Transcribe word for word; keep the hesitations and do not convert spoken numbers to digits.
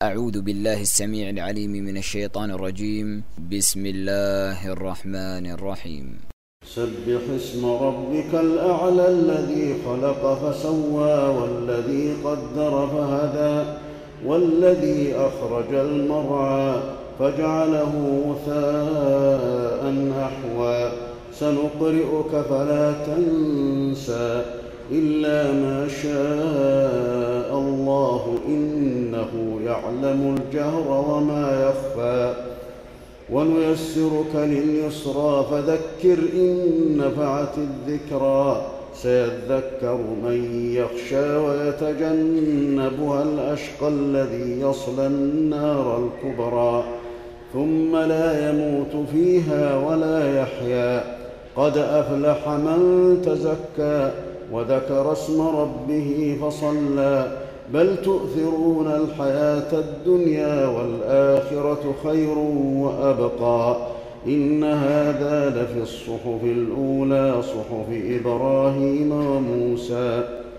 أعوذ بالله السميع العليم من الشيطان الرجيم. بسم الله الرحمن الرحيم. سبح اسم ربك الأعلى الذي خلق فسوى والذي قدر فهدى والذي أخرج المرعى فجعله غثاء أحوى سنقرئك فلا تنسى إلا ما شاء الله إنه يعلم الجهر وما يخفى ونيسرك لليسرى فذكر إن نفعت الذكرى سيذكر من يخشى ويتجنبها الأشقى الذي يصلى النار الكبرى ثم لا يموت فيها ولا يحيا قد أفلح من تزكى وذكر اسم ربه فصلى بل تؤثرون الحياة الدنيا والآخرة خير وأبقى إن هذا لفي الصحف الأولى صحف إبراهيم وموسى